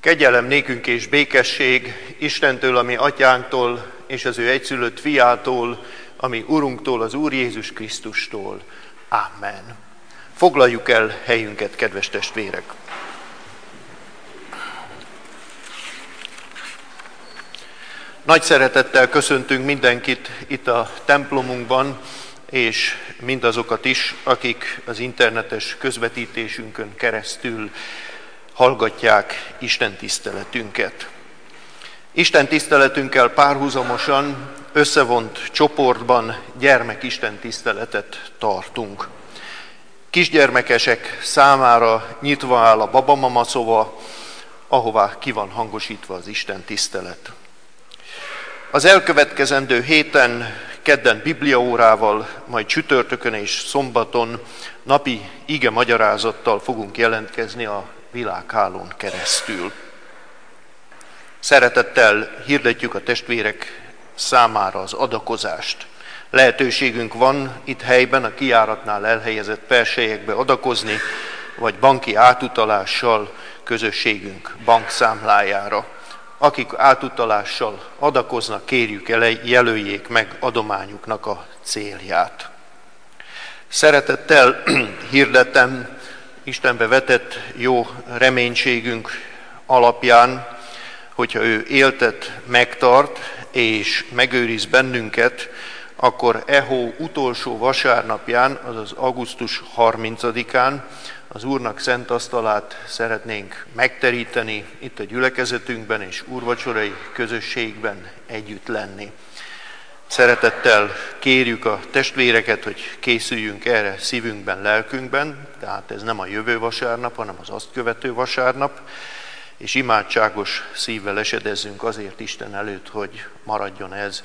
Kegyelem nékünk és békesség Istentől, ami atyánktól, és az ő egyszülött fiától, ami Urunktól, az Úr Jézus Krisztustól. Amen. Foglaljuk el helyünket, kedves testvérek! Nagy szeretettel köszöntünk mindenkit itt a templomunkban, és mindazokat is, akik az internetes közvetítésünkön keresztül hallgatják Isten tiszteletünket. Isten tiszteletünkkel párhuzamosan összevont csoportban gyermekisten tiszteletet tartunk. Kisgyermekesek számára nyitva áll a babamama szoba, ahová ki van hangosítva az Isten tisztelet. Az elkövetkezendő héten, kedden bibliaórával, majd csütörtökön és szombaton napi ige magyarázattal fogunk jelentkezni a világhálón keresztül. Szeretettel hirdetjük a testvérek számára az adakozást. Lehetőségünk van itt helyben a kijáratnál elhelyezett perselyekbe adakozni, vagy banki átutalással közösségünk bankszámlájára. Akik átutalással adakoznak, kérjük jelöljék meg adományuknak a célját. Szeretettel hirdetem Istenbe vetett jó reménységünk alapján, hogyha ő éltet megtart és megőriz bennünket, akkor e hó utolsó vasárnapján, azaz augusztus 30-án az Úrnak szent asztalát szeretnénk megteríteni itt a gyülekezetünkben és úrvacsorai közösségben együtt lenni. Szeretettel kérjük a testvéreket, hogy készüljünk erre szívünkben, lelkünkben, tehát ez nem a jövő vasárnap, hanem az azt követő vasárnap, és imádságos szívvel esedezzünk azért Isten előtt, hogy maradjon ez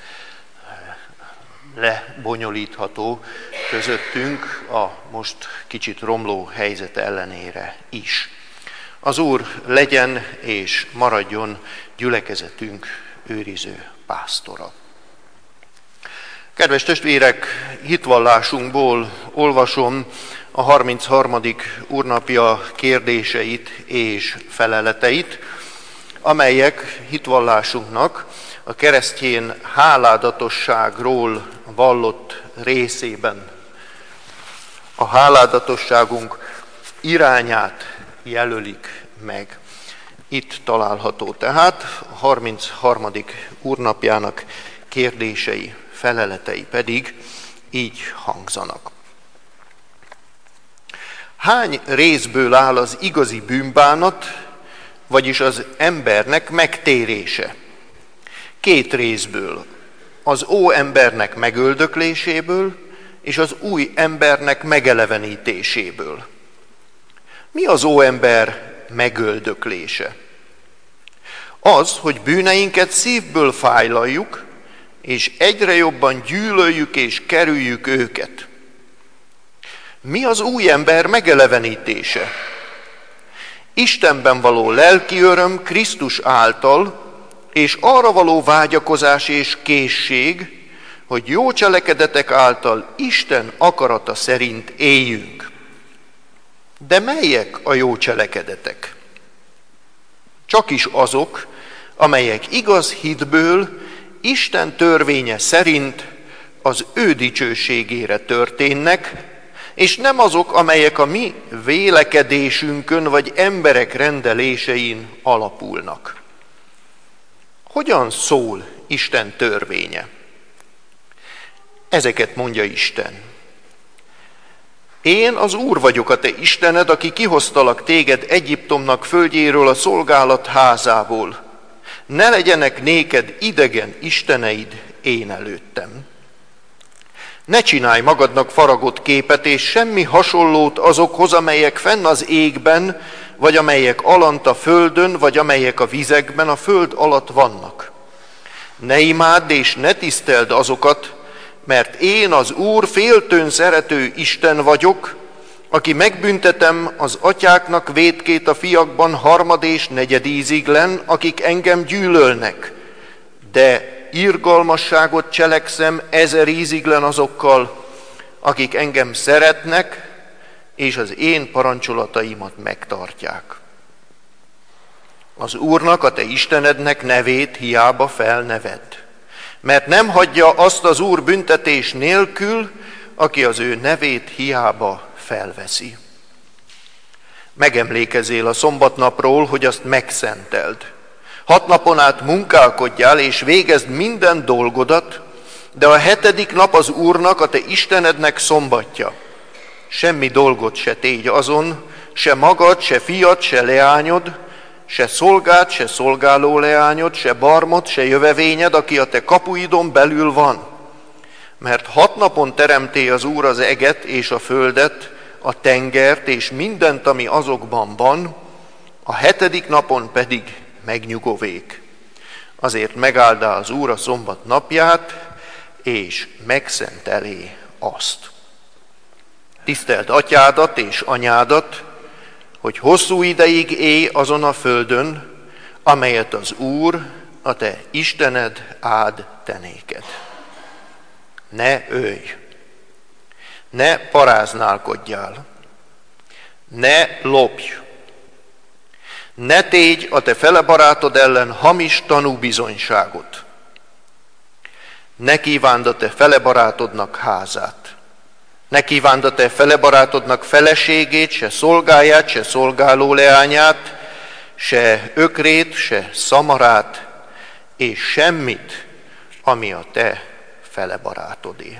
lebonyolítható közöttünk a most kicsit romló helyzet ellenére is. Az Úr legyen és maradjon gyülekezetünk őriző pásztora. Kedves testvérek, hitvallásunkból olvasom a 33. úrnapja kérdéseit és feleleteit, amelyek hitvallásunknak a keresztjén háládatosságról vallott részében a háládatosságunk irányát jelölik meg. Itt található tehát a 33. úrnapjának kérdései, feleletei pedig így hangzanak. Hány részből áll az igazi bűnbánat, vagyis az embernek megtérése? 2 részből, az óembernek megöldökléséből és az új embernek megelevenítéséből. Mi az óember megöldöklése? Az, hogy bűneinket szívből fájlaljuk, és egyre jobban gyűlöljük és kerüljük őket. Mi az új ember megelevenítése? Istenben való lelki öröm Krisztus által, és arra való vágyakozás és készség, hogy jó cselekedetek által Isten akarata szerint éljünk. De melyek a jó cselekedetek? Csakis azok, amelyek igaz hitből, Isten törvénye szerint az ő dicsőségére történnek, és nem azok, amelyek a mi vélekedésünkön vagy emberek rendelésein alapulnak. Hogyan szól Isten törvénye? Ezeket mondja Isten. Én az Úr vagyok, a te Istened, aki kihoztalak téged Egyiptomnak földjéről, a szolgálat házából. Ne legyenek néked idegen isteneid én előttem. Ne csinálj magadnak faragott képet, és semmi hasonlót azokhoz, amelyek fenn az égben, vagy amelyek alant a földön, vagy amelyek a vizekben a föld alatt vannak. Ne imádd és ne tiszteld azokat, mert én az Úr féltőn szerető Isten vagyok, aki megbüntetem az atyáknak vétkét a fiakban 3. és 4. íziglen, akik engem gyűlölnek, de irgalmasságot cselekszem 1000 íziglen azokkal, akik engem szeretnek, és az én parancsolataimat megtartják. Az Úrnak, a te Istenednek nevét hiába felnevedd. Mert nem hagyja azt az Úr büntetés nélkül, aki az ő nevét hiába felveszi. Megemlékezzél a szombatnapról, hogy azt megszenteld. 6 napon át munkálkodjál, és végezd minden dolgodat, de a 7. nap az Úrnak, a te Istenednek szombatja. Semmi dolgot se tégy azon, se magad, se fiad, se leányod, se szolgád, se szolgáló leányod, se barmod, se jövevényed, aki a te kapuidon belül van. Mert 6 napon teremté az Úr az eget és a földet, a tengert és mindent, ami azokban van, a 7. napon pedig megnyugovék. Azért megáldá az Úr a szombat napját, és megszentelé azt. Tiszteld atyádat és anyádat, hogy hosszú ideig élj azon a földön, amelyet az Úr, a te Istened áld te néked. Ne ölj, ne paráználkodjál, ne lopj, ne tégy a te fele barátod ellen hamis tanúbizonyságot, ne kívánd a te fele barátodnak házát, ne kívánd a te fele barátodnak feleségét, se szolgáját, se szolgáló leányát, se ökrét, se szamarát, és semmit, ami a te fele barátodé.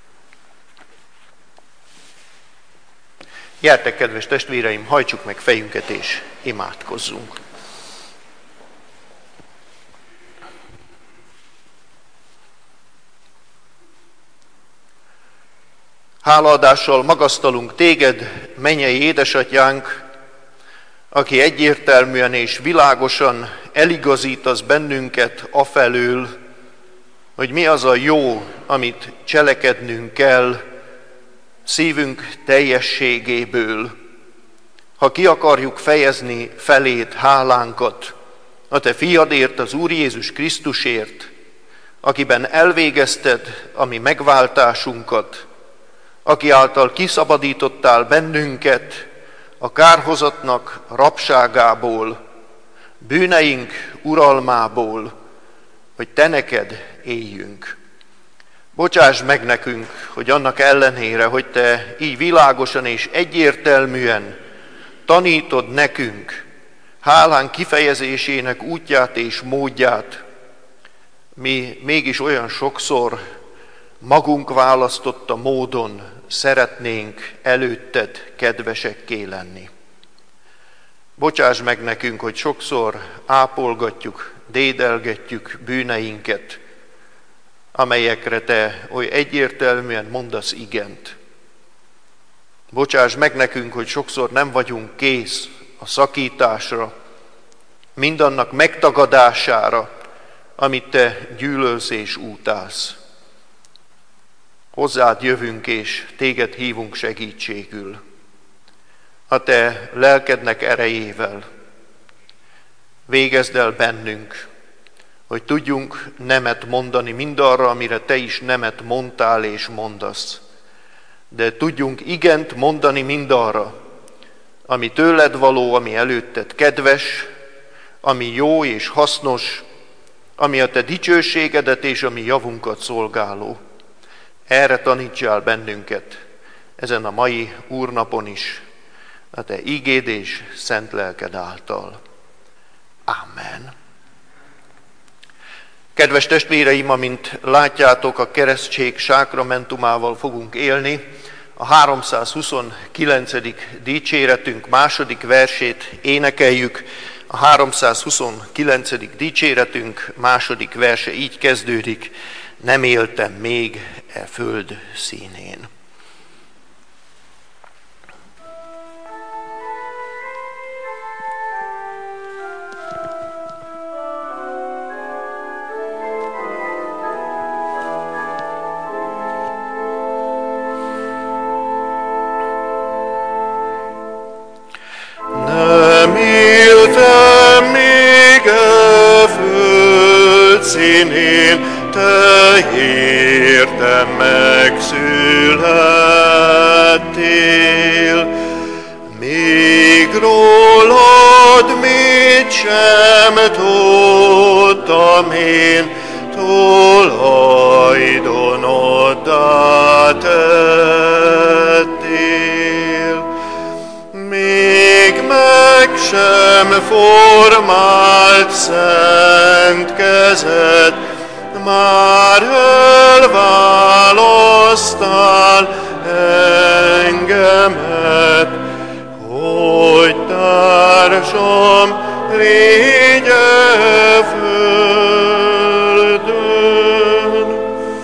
Gyertek, kedves testvéreim, hajtsuk meg fejünket és imádkozzunk. Hálaadással magasztalunk téged, mennyei édesatyánk, aki egyértelműen és világosan eligazítasz bennünket afelől, hogy mi az a jó, amit cselekednünk kell szívünk teljességéből, ha ki akarjuk fejezni feléd hálánkat a te fiadért, az Úr Jézus Krisztusért, akiben elvégezted a mi megváltásunkat, aki által kiszabadítottál bennünket a kárhozatnak rabságából, bűneink uralmából, hogy te neked éljünk. Bocsáss meg nekünk, hogy annak ellenére, hogy te így világosan és egyértelműen tanítod nekünk hálán kifejezésének útját és módját, mi mégis olyan sokszor magunk választotta módon szeretnénk előtted kedvesekké lenni. Bocsáss meg nekünk, hogy sokszor ápolgatjuk, dédelgetjük bűneinket, amelyekre te oly egyértelműen mondasz igent. Bocsáss meg nekünk, hogy sokszor nem vagyunk kész a szakításra, mindannak megtagadására, amit te gyűlölsz és utálsz. Hozzád jövünk és téged hívunk segítségül. A te lelkednek erejével végezd el bennünk, hogy tudjunk nemet mondani mindarra, amire te is nemet mondtál és mondasz. De tudjunk igent mondani mindarra, ami tőled való, ami előtted kedves, ami jó és hasznos, ami a te dicsőségedet és a mi javunkat szolgáló. Erre tanítsál bennünket ezen a mai úrnapon is, a te igéd és szent lelked által. Amen. Kedves testvéreim, amint látjátok, a keresztség sákramentumával fogunk élni. A 329. dicséretünk második versét énekeljük. A 329. dicséretünk második verse így kezdődik: nem éltem még e föld színén. Nem éltem még e föld színén, te értem megszülettél. mit sem tudtam én, tulajdonoddá tettél. Még meg sem formált szent kezed, már elválasztál engemet, hogy társam légye földön.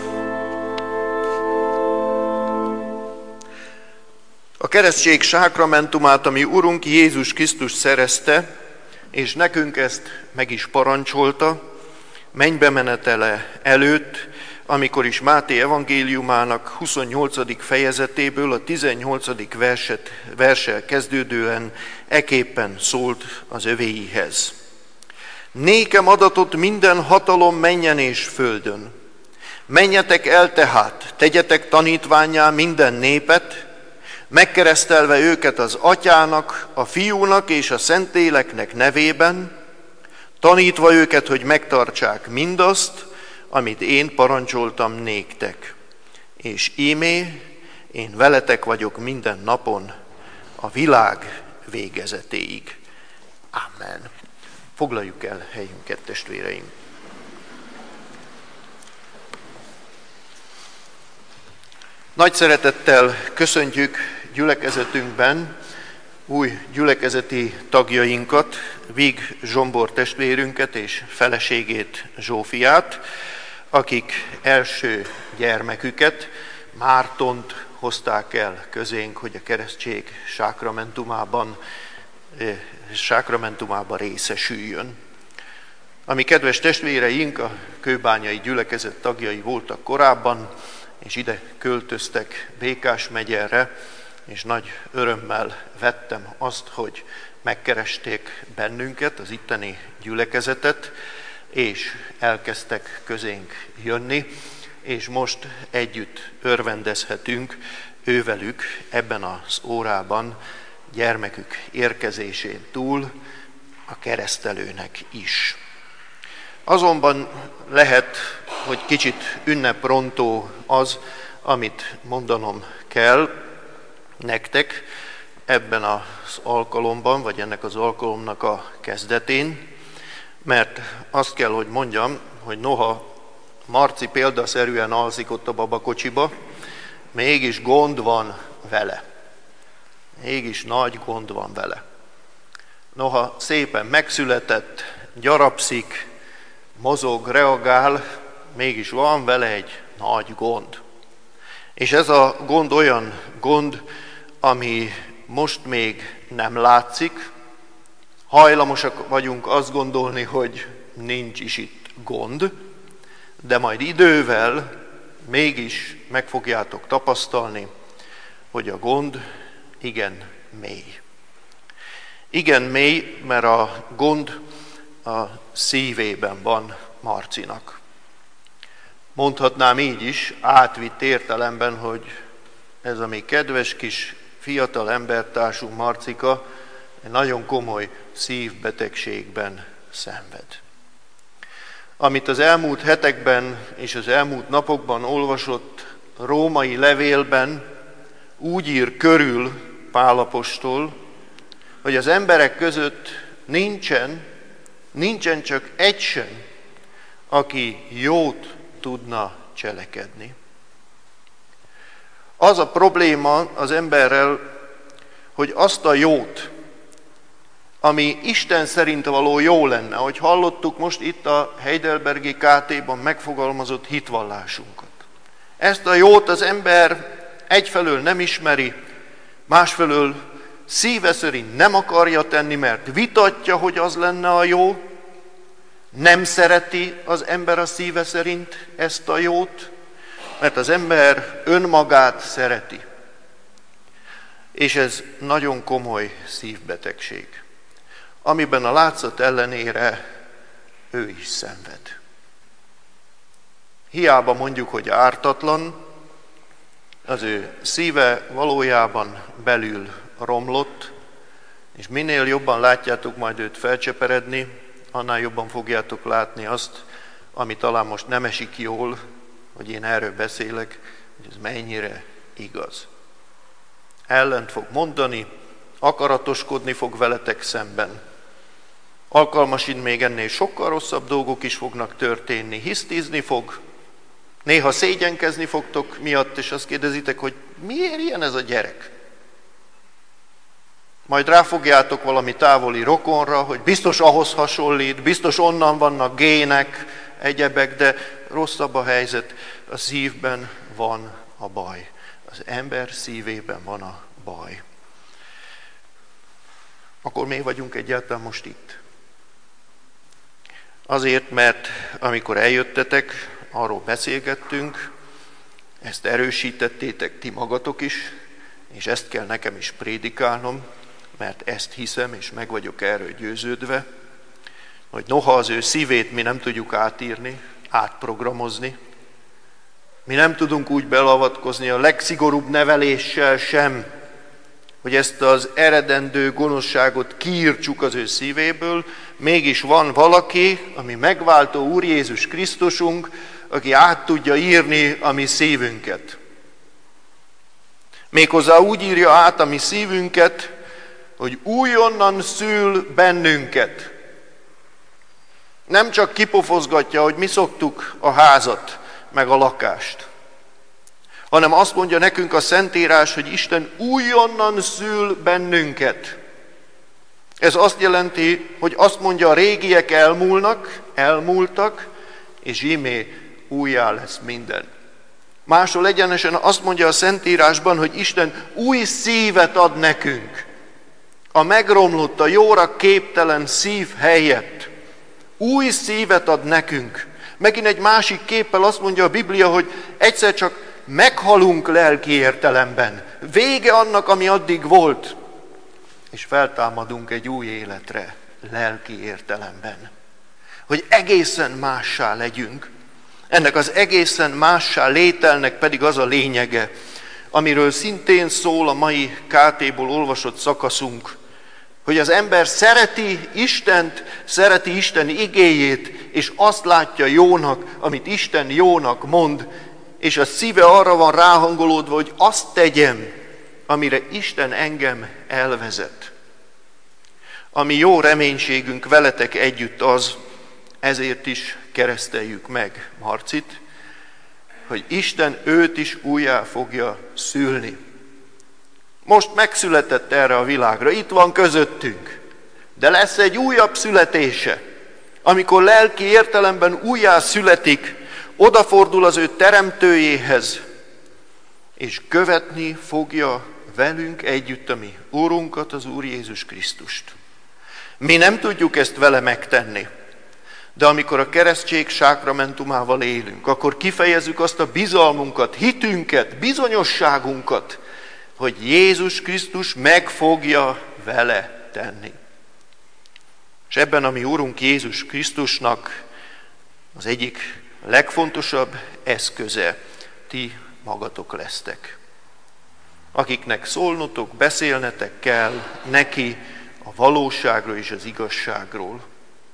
A keresztség sákramentumát, ami Urunk Jézus Krisztus szerezte, és nekünk ezt meg is parancsolta, mennybe menetele előtt, amikor is Máté evangéliumának 28. fejezetéből a 18. verssel kezdődően eképpen szólt az övéihez. Nékem adatot minden hatalom mennyen és földön. Menjetek el tehát, tegyetek tanítvánnyá minden népet, megkeresztelve őket az Atyának, a Fiúnak és a Szentléleknek nevében, tanítva őket, hogy megtartsák mindazt, amit én parancsoltam néktek. És ímé, én veletek vagyok minden napon, a világ végezetéig. Amen. Foglaljuk el helyünket, testvéreim. Nagy szeretettel köszöntjük gyülekezetünkben új gyülekezeti tagjainkat, Víg Zsombor testvérünket és feleségét, Zsófiát, akik első gyermeküket, Mártont hozták el közénk, hogy a keresztség sákramentumában részesüljön. Ami kedves testvéreink, a kőbányai gyülekezet tagjai voltak korábban, és ide költöztek Békás megyerre, és nagy örömmel vettem azt, hogy megkeresték bennünket, az itteni gyülekezetet, és elkezdtek közénk jönni, és most együtt örvendezhetünk ővelük ebben az órában gyermekük érkezésén túl a keresztelőnek is. Azonban lehet, hogy kicsit ünneprontó az, amit mondanom kell nektek ebben az alkalomban, vagy ennek az alkalomnak a kezdetén, mert azt kell, hogy mondjam, hogy noha Marci példaszerűen alszik ott a babakocsiba, mégis gond van vele. Mégis nagy gond van vele. Noha szépen megszületett, gyarapszik, mozog, reagál, mégis van vele egy nagy gond. És ez a gond olyan gond, ami most még nem látszik, hajlamosak vagyunk azt gondolni, hogy nincs is itt gond, de majd idővel mégis meg fogjátok tapasztalni, hogy a gond igen mély. Igen mély, mert a gond a szívében van Marcinak. Mondhatnám így is, átvitt értelemben, hogy ez a mi kedves kis fiatal embertársunk Marcika egy nagyon komoly szívbetegségben szenved. Amit az elmúlt hetekben és az elmúlt napokban olvasott római levélben úgy ír körül Pál apostol, hogy az emberek között nincsen csak egy sem, aki jót tudna cselekedni. Az a probléma az emberrel, hogy azt a jót, ami Isten szerint való jó lenne, ahogy hallottuk most itt a Heidelbergi KT-ban megfogalmazott hitvallásunkat. Ezt a jót az ember egyfelől nem ismeri, másfelől szíve szerint nem akarja tenni, mert vitatja, hogy az lenne a jó, nem szereti az ember a szíve szerint ezt a jót, mert az ember önmagát szereti. És ez nagyon komoly szívbetegség, amiben a látszat ellenére ő is szenved. Hiába mondjuk, hogy ártatlan, az ő szíve valójában belül romlott, És minél jobban látjátok majd őt felcseperedni, annál jobban fogjátok látni azt, ami talán most nem esik jól, hogy én erről beszélek, hogy ez mennyire igaz. Ellent fog mondani, akaratoskodni fog veletek szemben. Alkalmasint még ennél sokkal rosszabb dolgok is fognak történni. Hisztizni fog, néha szégyenkezni fogtok miatt, és azt kérdezitek, hogy miért ilyen ez a gyerek? Majd ráfogjátok valami távoli rokonra, hogy biztos ahhoz hasonlít, biztos onnan vannak gének, egyebek, de rosszabb a helyzet, a szívben van a baj. Az ember szívében van a baj. Akkor miért vagyunk egyáltalán most itt? Azért, mert amikor eljöttetek, arról beszélgettünk, ezt erősítettétek ti magatok is, és ezt kell nekem is prédikálnom, mert ezt hiszem, és meg vagyok erről győződve, hogy noha az ő szívét mi nem tudjuk átírni, átprogramozni, mi nem tudunk úgy belavatkozni a legszigorúbb neveléssel sem, hogy ezt az eredendő gonoszságot kiírtsuk az ő szívéből, mégis van valaki, ami megváltó Úr Jézus Krisztusunk, aki át tudja írni a mi szívünket. Méghozzá úgy írja át a mi szívünket, hogy újonnan szül bennünket. Nem csak kipofozgatja, hogy mi szoktuk a házat, meg a lakást, hanem azt mondja nekünk a Szentírás, hogy Isten újonnan szül bennünket. Ez azt jelenti, hogy azt mondja, a régiek elmúltak, és íme újjá lesz minden. Máshol egyenesen azt mondja a Szentírásban, hogy Isten új szívet ad nekünk. A megromlott, a jóra képtelen szív helyett új szívet ad nekünk. Megint egy másik képpel azt mondja a Biblia, hogy egyszer csak meghalunk lelki értelemben. Vége annak, ami addig volt, és feltámadunk egy új életre lelki értelemben. Hogy egészen mássá legyünk. Ennek az egészen mássá lételnek pedig az a lényege, amiről szintén szól a mai KT-ból olvasott szakaszunk, hogy az ember szereti Istent, szereti Isten igéjét, és azt látja jónak, amit Isten jónak mond, és a szíve arra van ráhangolódva, hogy azt tegyem, amire Isten engem elvezet. Ami jó reménységünk veletek együtt az, ezért is kereszteljük meg Marcit, hogy Isten őt is újjá fogja szülni. Most megszületett erre a világra, itt van közöttünk, de lesz egy újabb születése, amikor lelki értelemben újjá születik, odafordul az ő teremtőjéhez, és követni fogja velünk együtt a mi Úrunkat, az Úr Jézus Krisztust. Mi nem tudjuk ezt vele megtenni, de amikor a keresztség sákramentumával élünk, akkor kifejezzük azt a bizalmunkat, hitünket, bizonyosságunkat, hogy Jézus Krisztus meg fogja vele tenni. És ebben a mi Úrunk Jézus Krisztusnak az egyik legfontosabb eszköze ti magatok lesztek. Akiknek szólnotok, beszélnetek kell neki a valóságról és az igazságról.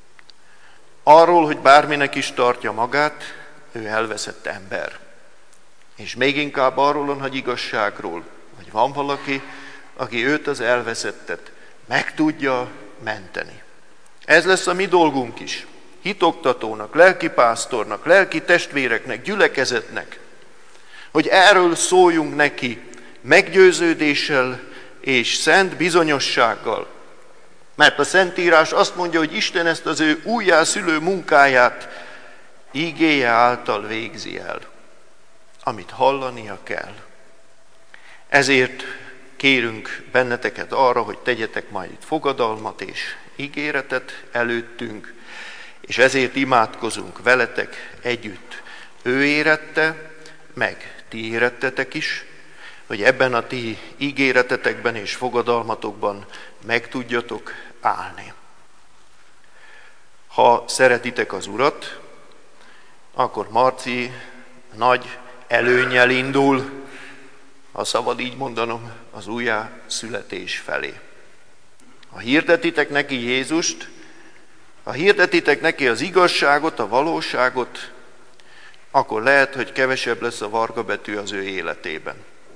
Arról, hogy bárminek is tartja magát, ő elveszett ember. És még inkább arról a nagy igazságról, hogy van valaki, aki őt az elveszettet meg tudja menteni. Ez lesz a mi dolgunk is. Hitoktatónak, lelkipásztornak, lelki testvéreknek, gyülekezetnek, hogy erről szóljunk neki meggyőződéssel és szent bizonyossággal. Mert a Szentírás azt mondja, hogy Isten ezt az ő újjászülő munkáját ígéje által végzi el, amit hallania kell. Ezért kérünk benneteket arra, hogy tegyetek majd itt fogadalmat és ígéretet előttünk, és ezért imádkozunk veletek együtt. Ő érette, meg ti érettetek is, hogy ebben a ti ígéretetekben és fogadalmatokban meg tudjatok állni. Ha szeretitek az Urat, akkor Marci nagy előnnyel indul, ha szabad így mondanom, az újjászületés felé. Ha hirdetitek neki Jézust, ha hirdetitek neki az igazságot, a valóságot, akkor lehet, hogy kevesebb lesz a varga betű az ő életében.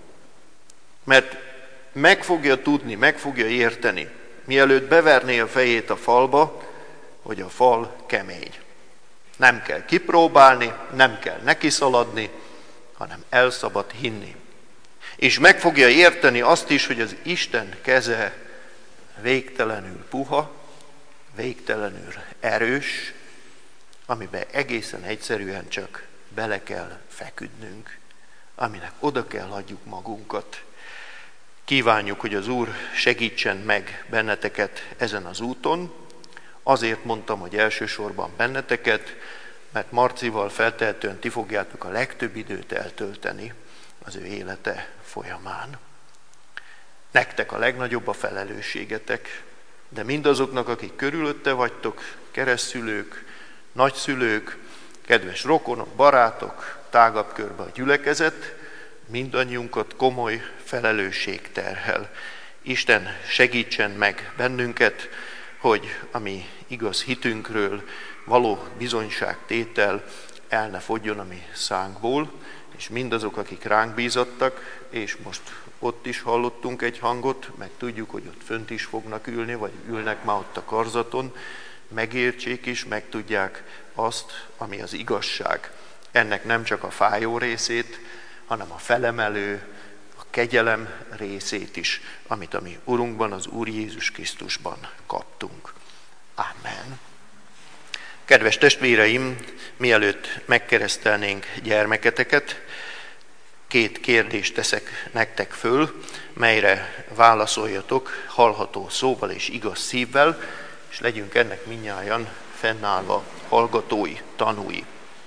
Mert meg fogja tudni, meg fogja érteni, mielőtt beverné a fejét a falba, hogy a fal kemény. Nem kell kipróbálni, nem kell nekiszaladni, hanem el szabad hinni. És meg fogja érteni azt is, hogy az Isten keze végtelenül puha, végtelenül erős, amiben egészen egyszerűen csak bele kell feküdnünk, aminek oda kell hagyjuk magunkat. Kívánjuk, hogy az Úr segítsen meg benneteket ezen az úton. Azért mondtam, hogy elsősorban benneteket, mert Marcival feltehetően ti fogjátok a legtöbb időt eltölteni az ő élete folyamán. Nektek a legnagyobb a felelősségetek, de mindazoknak, akik körülötte vagytok, keresztszülők, nagyszülők, kedves rokonok, barátok, tágabb körbe a gyülekezet, mindannyiunkat komoly felelősség terhel. Isten segítsen meg bennünket, hogy a mi igaz hitünkről való bizonyságtétel el ne fogjon a mi szánkból, és mindazok, akik ránk bízattak, és most ott is hallottunk egy hangot, meg tudjuk, hogy ott fönt is fognak ülni, vagy ülnek már ott a karzaton, megértsék is, megtudják azt, ami az igazság. Ennek nem csak a fájó részét, hanem a felemelő, a kegyelem részét is, amit a mi Urunkban, az Úr Jézus Krisztusban kaptunk. Amen. Kedves testvéreim, mielőtt megkeresztelnénk gyermeketeket, 2 kérdést teszek nektek föl, melyre válaszoljatok hallható szóval és igaz szívvel, és legyünk ennek mindnyájan fennállva hallgatói, tanúi.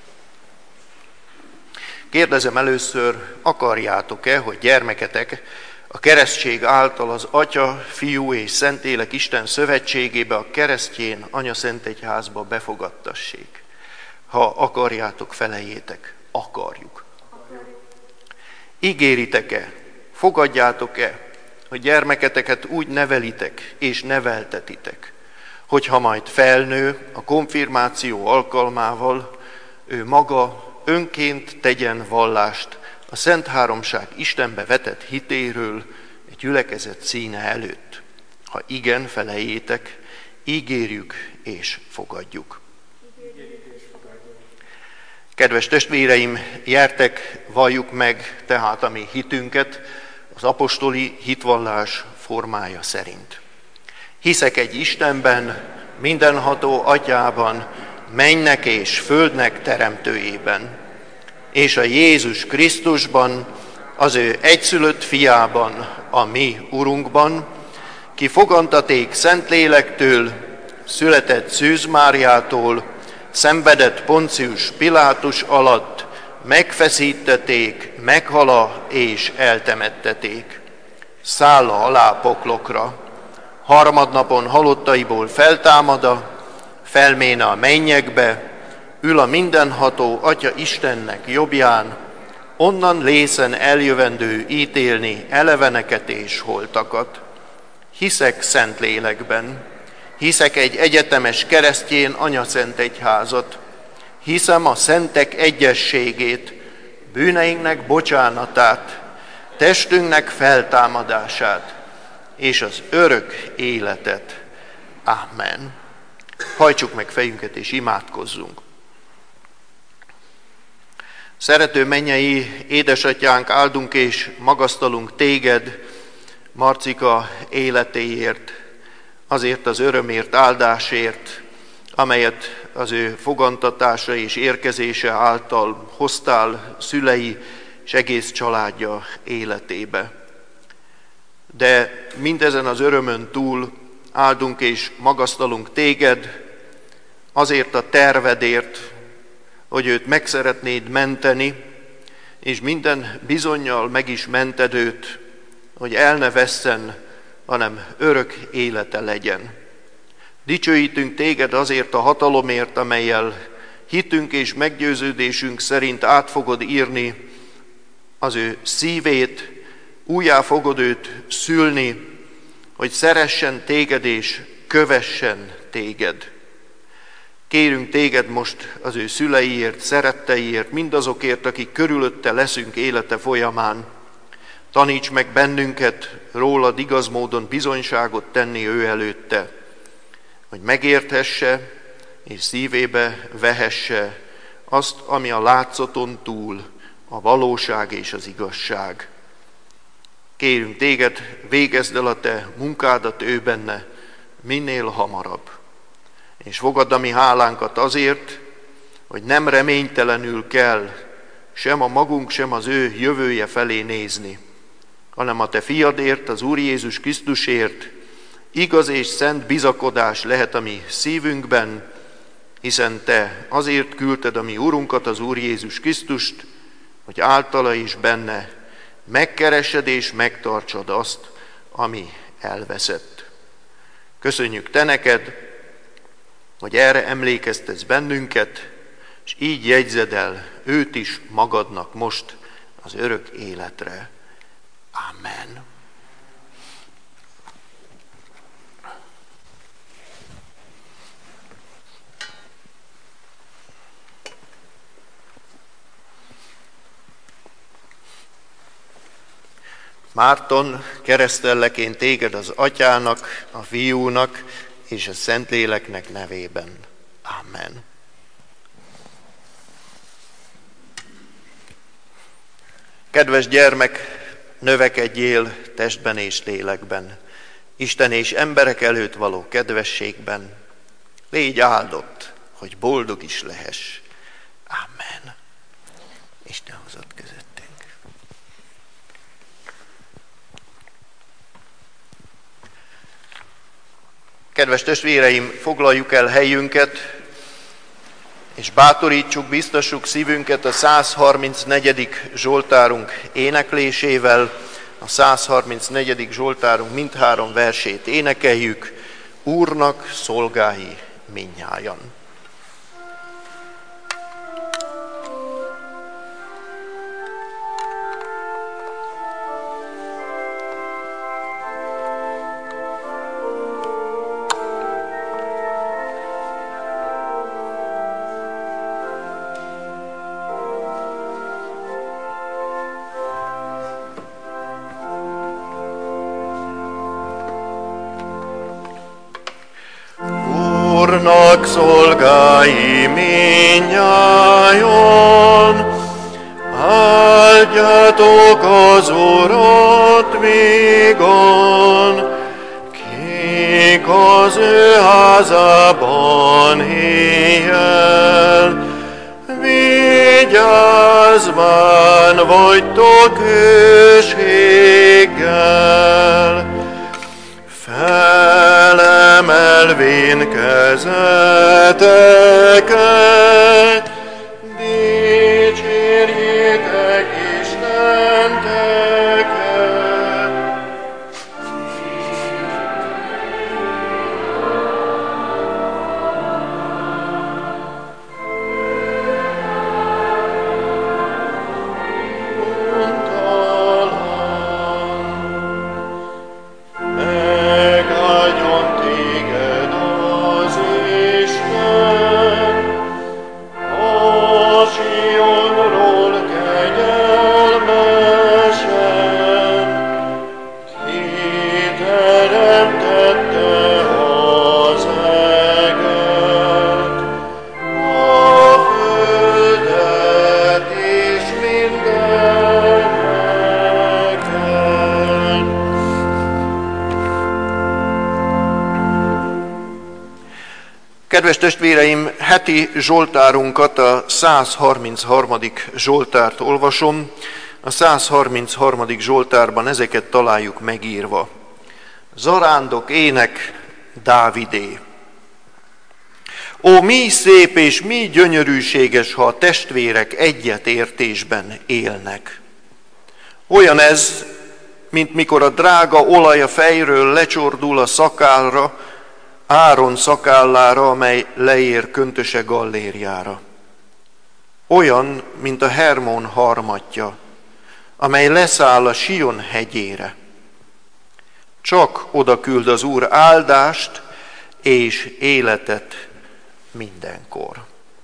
Kérdezem először, akarjátok-e, hogy gyermeketek a keresztség által az Atya, Fiú és Szentlélek Isten szövetségébe, a keresztjén Anyaszentegyházba befogadtassék? Ha akarjátok, feleljétek. Akarjuk. Ígéritek-e, fogadjátok-e, hogy gyermeketeket úgy nevelitek és neveltetitek, hogyha majd felnő a konfirmáció alkalmával, ő maga önként tegyen vallást a Szent Háromság Istenbe vetett hitéről egy gyülekezet színe előtt? Ha igen, feleljétek, ígérjük és fogadjuk. Kedves testvéreim, gyertek, valljuk meg tehát a mi hitünket az apostoli hitvallás formája szerint. Hiszek egy Istenben, mindenható Atyában, mennynek és földnek teremtőjében, és a Jézus Krisztusban, az ő egyszülött fiában, a mi Urunkban, ki fogantaték Szentlélektől, született Szűz Máriától, szenvedett Poncius Pilátus alatt, megfeszítették, meghala és eltemetteték. Szálla alá poklokra, harmadnapon halottaiból feltámada, felméne a mennyekbe, ül a mindenható Atya Istennek jobbján, onnan lészen eljövendő ítélni eleveneket és holtakat. Hiszek Szentlélekben, hiszek egy egyetemes keresztjén Anyaszentegyházat, hiszem a szentek egyességét, bűneinknek bocsánatát, testünknek feltámadását és az örök életet. Amen. Hajtsuk meg fejünket és imádkozzunk. Szerető mennyei édesatyánk, áldunk és magasztalunk téged Marcika életéért, azért az örömért, áldásért, amelyet az ő fogantatása és érkezése által hoztál szülei és egész családja életébe. De mindezen az örömön túl áldunk és magasztalunk téged azért a tervedért, hogy őt meg szeretnéd menteni, és minden bizonnyal meg is mented őt, hogy el ne vesszen, hanem örök élete legyen. Dicsőítünk téged azért a hatalomért, amellyel hitünk és meggyőződésünk szerint át fogod írni az ő szívét, újjá fogod őt szülni, hogy hogy szeressen téged és kövessen téged. Kérünk téged most az ő szüleiért, szeretteiért, mindazokért, akik körülötte leszünk élete folyamán. Taníts meg bennünket rólad igaz módon bizonyságot tenni ő előtte, hogy megérthesse és szívébe vehesse azt, ami a látszaton túl a valóság és az igazság. Kérünk téged, végezd el a te munkádat ő benne minél hamarabb. És fogadd a mi hálánkat azért, hogy nem reménytelenül kell sem a magunk, sem az ő jövője felé nézni, hanem a te fiadért, az Úr Jézus Krisztusért igaz és szent bizakodás lehet a mi szívünkben, hiszen te azért küldted a mi Urunkat, az Úr Jézus Krisztust, hogy általa is benne megkeresed és megtartsad azt, ami elveszett. Köszönjük te neked, hogy erre emlékeztetsz bennünket, és így jegyzed el őt is magadnak most az örök életre. Amen. Márton, keresztellek téged az Atyának, a Fiúnak és a Szentléleknek nevében. Amen. Kedves gyermek, növekedjél testben és lélekben, Isten és emberek előtt való kedvességben. Légy áldott, hogy boldog is lehess. Amen. Isten hozott közöttünk. Kedves testvéreim, foglaljuk el helyünket, és bátorítsuk, biztassuk szívünket a 134. Zsoltárunk éneklésével. A 134. Zsoltárunk mindhárom versét énekeljük. Úrnak szolgái mindnyájan. Úrnak szolgái mindnyájan, áldjátok az Urat vígan, kik az ő házában éjjel. Vigyázván vagytok hűséggel, felemelvén kezeteket, dicsérjétek Istenteket. Kedves testvéreim, heti zsoltárunkat, a 133. zsoltárt olvasom. A 133. zsoltárban ezeket találjuk megírva. Zarándok ének Dávidé. Ó, mi szép és mi gyönyörűséges, ha a testvérek egyetértésben élnek. Olyan ez, mint mikor a drága olaj a fejről lecsordul a szakállra, Áron szakállára, amely leér köntöse gallérjára. Olyan, mint a Hermon harmatja, amely leszáll a Sion hegyére. Csak oda küld az Úr áldást és életet mindenkor.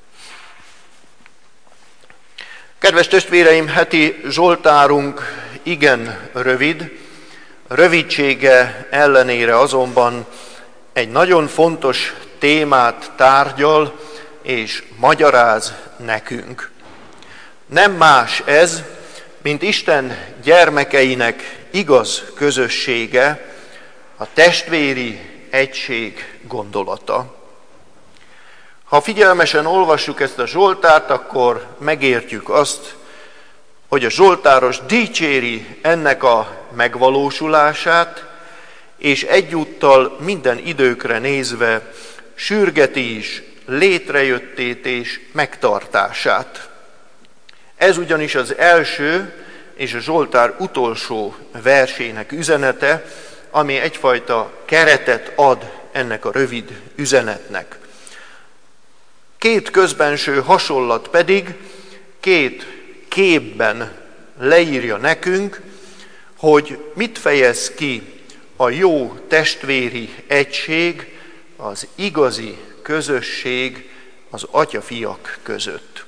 Kedves testvéreim, heti zsoltárunk igen rövid, rövidsége ellenére azonban egy nagyon fontos témát tárgyal és magyaráz nekünk. Nem más ez, mint Isten gyermekeinek igaz közössége, a testvéri egység gondolata. Ha figyelmesen olvassuk ezt a zsoltárt, akkor megértjük azt, hogy a zsoltáros dicséri ennek a megvalósulását, és egyúttal minden időkre nézve sürgeti is létrejöttét és megtartását. Ez ugyanis az első és a zsoltár utolsó versének üzenete, ami egyfajta keretet ad ennek a rövid üzenetnek. Két közbenső hasonlat pedig két képben leírja nekünk, hogy mit fejez ki a jó testvéri egység, az igazi közösség az atya-fiak között.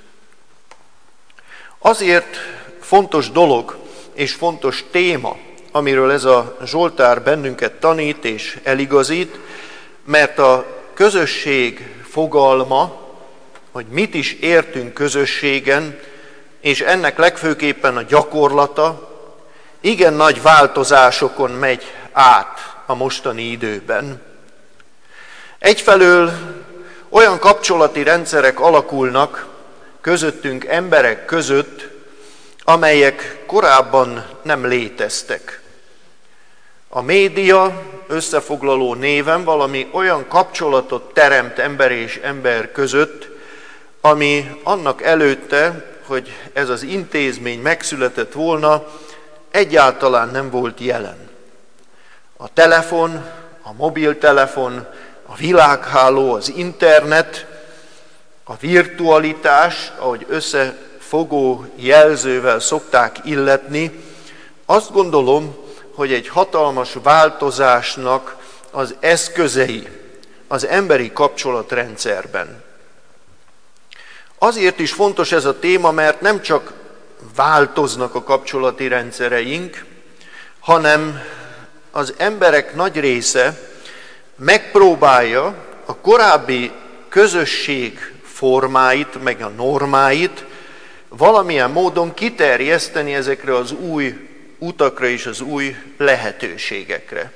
Azért fontos dolog és fontos téma, amiről ez a zsoltár bennünket tanít és eligazít, mert a közösség fogalma, hogy mit is értünk közösségen, és ennek legfőképpen a gyakorlata igen nagy változásokon megy át a mostani időben. Egyfelől olyan kapcsolati rendszerek alakulnak közöttünk, emberek között, amelyek korábban nem léteztek. A média összefoglaló néven valami olyan kapcsolatot teremt ember és ember között, ami annak előtte, hogy ez az intézmény megszületett volna, egyáltalán nem volt jelen. A telefon, a mobiltelefon, a világháló, az internet, a virtualitás, ahogy összefogó jelzővel szokták illetni, azt gondolom, hogy egy hatalmas változásnak az eszközei az emberi kapcsolatrendszerben. Azért is fontos ez a téma, mert nem csak változnak a kapcsolati rendszereink, hanem az emberek nagy része megpróbálja a korábbi közösség formáit, meg a normáit valamilyen módon kiterjeszteni ezekre az új utakra és az új lehetőségekre.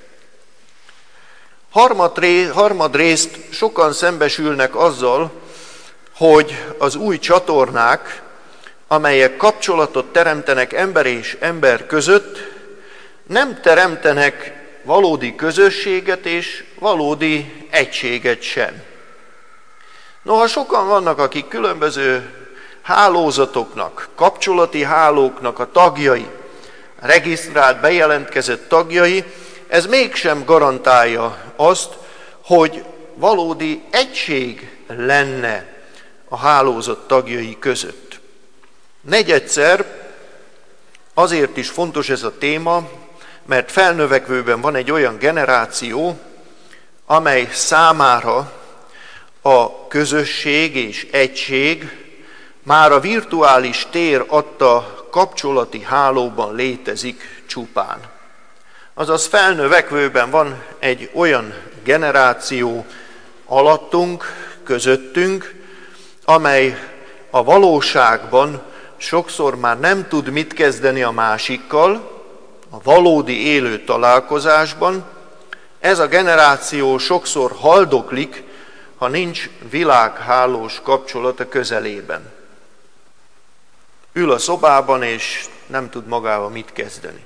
Harmadrészt sokan szembesülnek azzal, hogy az új csatornák, amelyek kapcsolatot teremtenek ember és ember között, nem teremtenek valódi közösséget és valódi egységet sem. Noha sokan vannak, akik különböző hálózatoknak, kapcsolati hálóknak a tagjai, regisztrált, bejelentkezett tagjai, ez mégsem garantálja azt, hogy valódi egység lenne a hálózat tagjai között. Negyedszer azért is fontos ez a téma, mert felnövekvőben van egy olyan generáció, amely számára a közösség és egység már a virtuális tér adta kapcsolati hálóban létezik csupán. Azaz felnövekvőben van egy olyan generáció alattunk, közöttünk, amely a valóságban sokszor már nem tud mit kezdeni a másikkal, a valódi élő találkozásban. Ez a generáció sokszor haldoklik, ha nincs világhálós kapcsolat a közelében. Ül a szobában, és nem tud magával mit kezdeni.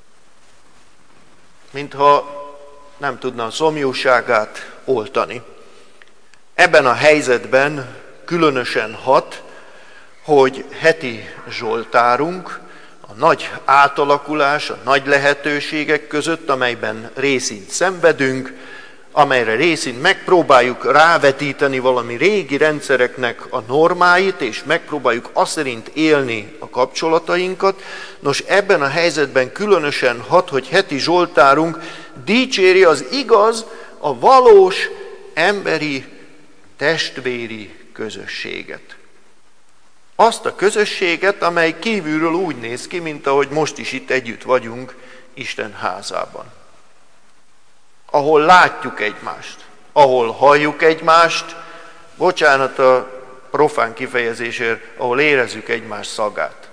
Mintha nem tudna a szomjúságát oltani. Ebben a helyzetben különösen hat, hogy heti zsoltárunk, a nagy átalakulás, a nagy lehetőségek között, amelyben részint szenvedünk, amelyre részint megpróbáljuk rávetíteni valami régi rendszereknek a normáit, és megpróbáljuk azt szerint élni a kapcsolatainkat. Nos, ebben a helyzetben különösen hat, hogy heti zsoltárunk dicséri az igaz, a valós emberi, testvéri közösséget. Azt a közösséget, amely kívülről úgy néz ki, mint ahogy most is itt együtt vagyunk Isten házában. Ahol látjuk egymást, ahol halljuk egymást, bocsánat a profán kifejezésért, ahol érezzük egymás szagát.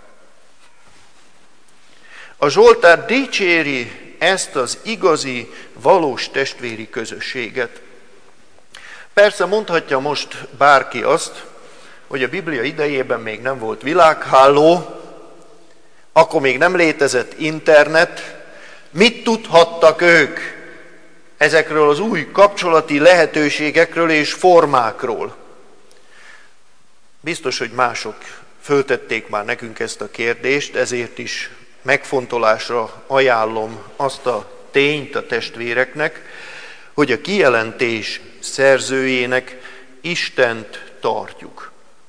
A Zsoltár dicséri ezt az igazi, valós testvéri közösséget. Persze mondhatja most bárki azt, hogy a Biblia idejében még nem volt világháló, akkor még nem létezett internet, mit tudhattak ők ezekről az új kapcsolati lehetőségekről és formákról? Biztos, hogy mások föltették már nekünk ezt a kérdést, ezért is megfontolásra ajánlom azt a tényt a testvéreknek, hogy a kijelentés szerzőjének Istent tartjuk.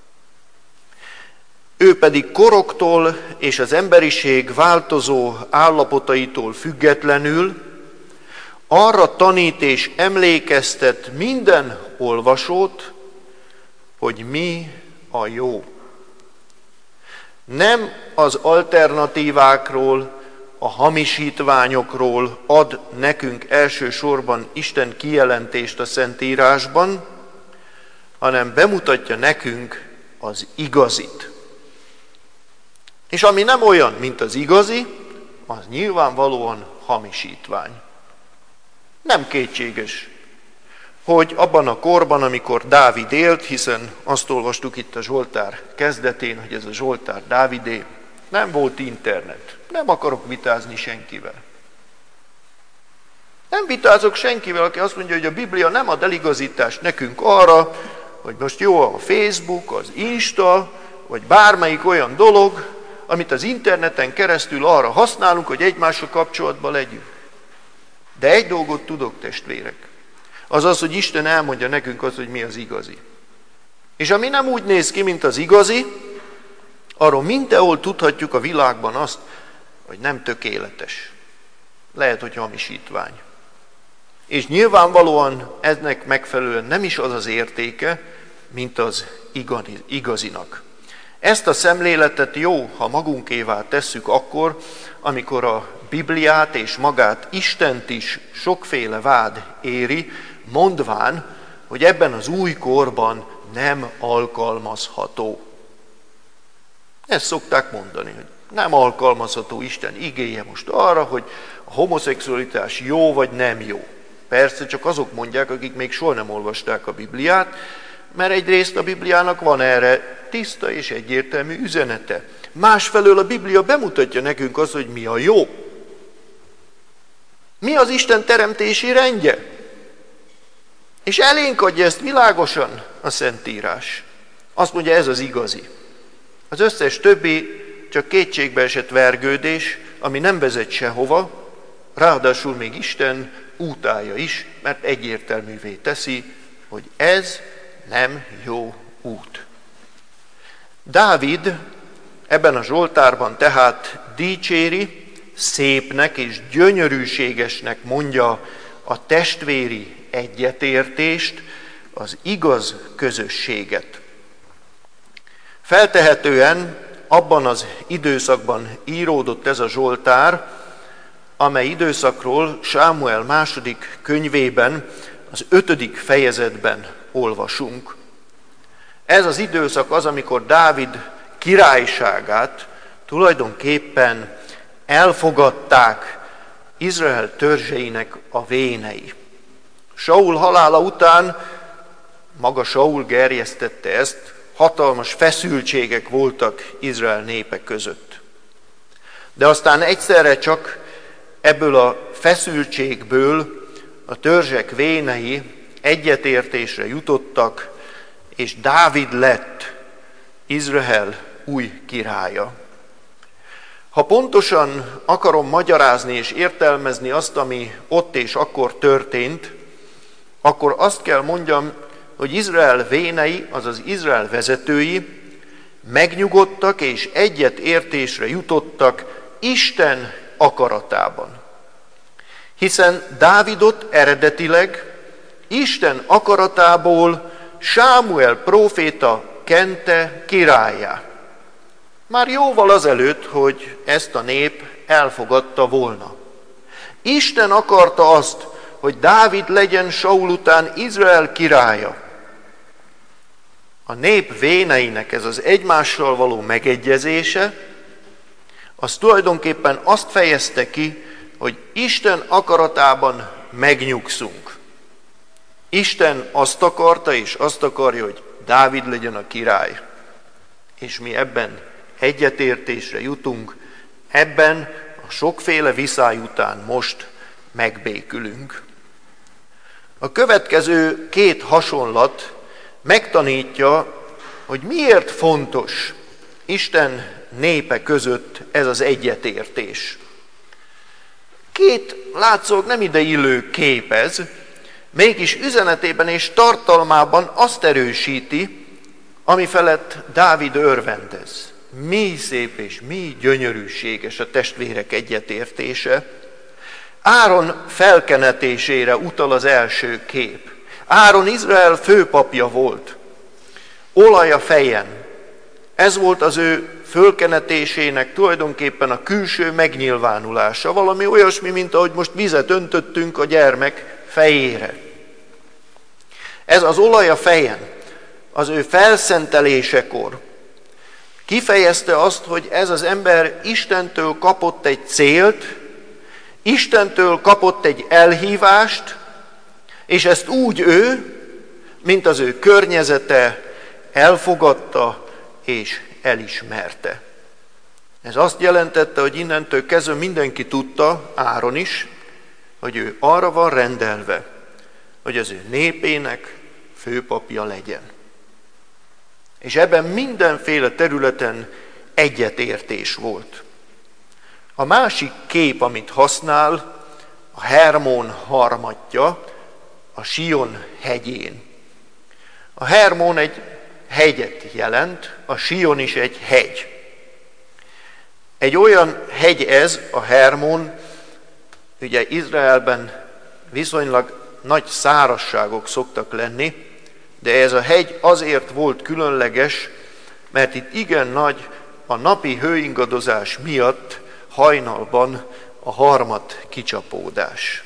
Ő pedig koroktól és az emberiség változó állapotaitól függetlenül arra tanít és emlékeztet minden olvasót, hogy mi a jó. Nem az alternatívákról, a hamisítványokról ad nekünk elsősorban Isten kijelentést a Szentírásban, hanem bemutatja nekünk az igazit. És ami nem olyan, mint az igazi, az nyilvánvalóan hamisítvány. Nem kétséges, hogy abban a korban, amikor Dávid élt, hiszen azt olvastuk itt a Zsoltár kezdetén, hogy ez a Zsoltár Dávidé, nem volt internet. Nem akarok vitázni senkivel. Nem vitázok senkivel, aki azt mondja, hogy a Biblia nem ad eligazítást nekünk arra, hogy most jó a Facebook, az Insta, vagy bármelyik olyan dolog, amit az interneten keresztül arra használunk, hogy egymással kapcsolatban legyünk. De egy dolgot tudok, testvérek. Az az, hogy Isten elmondja nekünk azt, hogy mi az igazi. És ami nem úgy néz ki, mint az igazi, arról mindenhol tudhatjuk a világban azt, hogy nem tökéletes. Lehet, hogy hamisítvány. És nyilvánvalóan ennek megfelelően nem is az az értéke, mint az igazinak. Ezt a szemléletet jó, ha magunkévá tesszük akkor, amikor a Bibliát és magát Istent is sokféle vád éri, mondván, hogy ebben az új korban nem alkalmazható. Ezt szokták mondani, hogy nem alkalmazható Isten igéje most arra, hogy a homoszexualitás jó vagy nem jó. Persze csak azok mondják, akik még soha nem olvasták a Bibliát, mert egyrészt a Bibliának van erre tiszta és egyértelmű üzenete. Másfelől a Biblia bemutatja nekünk azt, hogy mi a jó. Mi az Isten teremtési rendje? És elénk adja ezt világosan a Szentírás. Azt mondja, ez az igazi. Az összes többi csak kétségbeesett vergődés, ami nem vezet sehova, ráadásul még Isten útálja is, mert egyértelművé teszi, hogy ez nem jó út. Dávid ebben a Zsoltárban tehát dicséri, szépnek és gyönyörűségesnek mondja a testvéri egyetértést, az igaz közösséget. Feltehetően abban az időszakban íródott ez a Zsoltár, amely időszakról Sámuel második könyvében, az 5. fejezetben olvasunk. Ez az időszak az, amikor Dávid királyságát tulajdonképpen elfogadták Izrael törzseinek a vénei. Saul halála után, maga Saul gerjesztette ezt, hatalmas feszültségek voltak Izrael népe között. De aztán egyszerre csak ebből a feszültségből a törzsek vénei egyetértésre jutottak, és Dávid lett Izrael új királya. Ha pontosan akarom magyarázni és értelmezni azt, ami ott és akkor történt, akkor azt kell mondjam, hogy Izrael vénei, azaz Izrael vezetői megnyugodtak és egyetértésre jutottak Isten akaratában. Hiszen Dávidot eredetileg Isten akaratából Sámuel próféta kente királlyá. Már jóval azelőtt, hogy ezt a nép elfogadta volna. Isten akarta azt, hogy Dávid legyen Saul után Izrael királya. A nép véneinek ez az egymással való megegyezése, az tulajdonképpen azt fejezte ki, hogy Isten akaratában megnyugszunk. Isten azt akarta, és azt akarja, hogy Dávid legyen a király. És mi ebben egyetértésre jutunk, ebben a sokféle viszály után most megbékülünk. A következő két hasonlat megtanítja, hogy miért fontos Isten népe között ez az egyetértés. Két látszólag nem ide illő kép ez, mégis üzenetében és tartalmában azt erősíti, ami felett Dávid örvendez. Mi szép és mi gyönyörűséges a testvérek egyetértése. Áron felkenetésére utal az első kép. Áron Izrael főpapja volt. Olaj a fejen. Ez volt az ő fölkenetésének tulajdonképpen a külső megnyilvánulása. Valami olyasmi, mint ahogy most vizet öntöttünk a gyermek fejére. Ez az olaj a fejen, az ő felszentelésekor kifejezte azt, hogy ez az ember Istentől kapott egy célt, Istentől kapott egy elhívást, és ezt úgy ő, mint az ő környezete elfogadta és elismerte. Ez azt jelentette, hogy innentől kezdve mindenki tudta, Áron is, hogy ő arra van rendelve, hogy az ő népének főpapja legyen. És ebben mindenféle területen egyetértés volt. A másik kép, amit használ, a Hermón harmatja, a Sion hegyén. A Hermón egy hegyet jelent, a Sion is egy hegy. Egy olyan hegy ez, a Hermón, ugye Izraelben viszonylag nagy szárazságok szoktak lenni, de ez a hegy azért volt különleges, mert itt igen nagy a napi hőingadozás miatt hajnalban a harmat kicsapódás.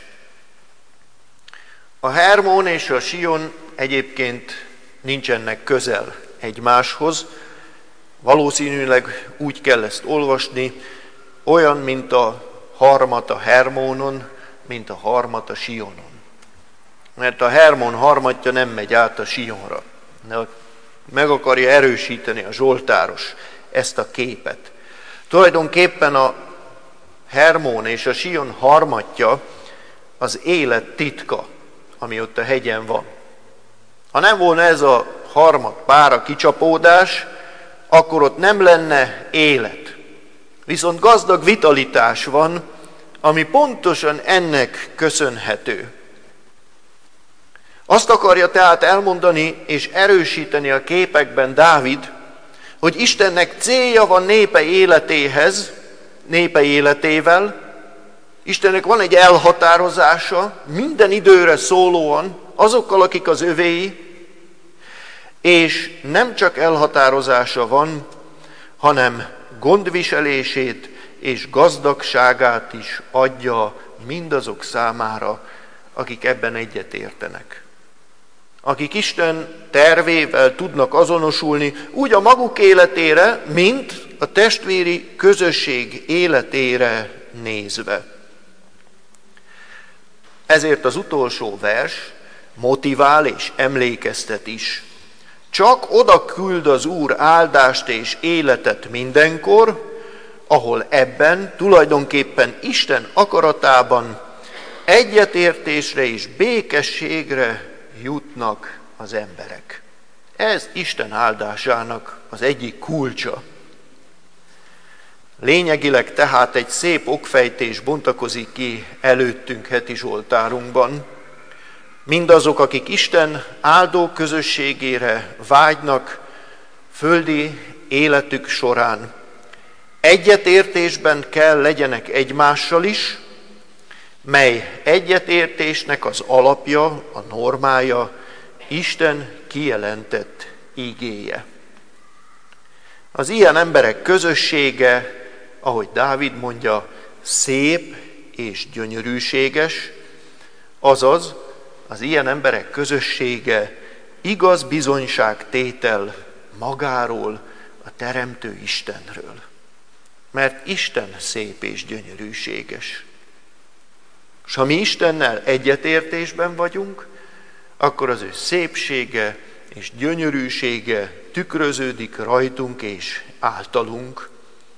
A Hermón és a Sion egyébként nincsenek közel egymáshoz, valószínűleg úgy kell ezt olvasni, olyan, mint a harmat a Hermónon, mint a harmat a Sionon. Mert a Hermón harmatja nem megy át a Sionra. Meg akarja erősíteni a zsoltáros ezt a képet. Tulajdonképpen a Hermón és a Sion harmatja az élet titka, ami ott a hegyen van. Ha nem volna ez a harmat pára kicsapódás, akkor ott nem lenne élet. Viszont gazdag vitalitás van, ami pontosan ennek köszönhető. Azt akarja tehát elmondani és erősíteni a képekben Dávid, hogy Istennek célja van népe életével, Istennek van egy elhatározása, minden időre szólóan, azokkal, akik az övéi, és nem csak elhatározása van, hanem gondviselését és gazdagságát is adja mindazok számára, akik ebben egyetértenek. Akik Isten tervével tudnak azonosulni, úgy a maguk életére, mint a testvéri közösség életére nézve. Ezért az utolsó vers motivál és emlékeztet is. Csak oda küld az Úr áldást és életet mindenkor, ahol ebben tulajdonképpen Isten akaratában egyetértésre és békességre jutnak az emberek. Ez Isten áldásának az egyik kulcsa. Lényegileg tehát egy szép okfejtés bontakozik ki előttünk heti zsoltárunkban. Mindazok, akik Isten áldó közösségére vágynak földi életük során, egyetértésben kell legyenek egymással is, mely egyetértésnek az alapja, a normája, Isten kijelentett ígéje. Az ilyen emberek közössége, ahogy Dávid mondja, szép és gyönyörűséges, azaz az ilyen emberek közössége igaz bizonyságtétel magáról, a Teremtő Istenről. Mert Isten szép és gyönyörűséges. És ha mi Istennel egyetértésben vagyunk, akkor az ő szépsége és gyönyörűsége tükröződik rajtunk és általunk.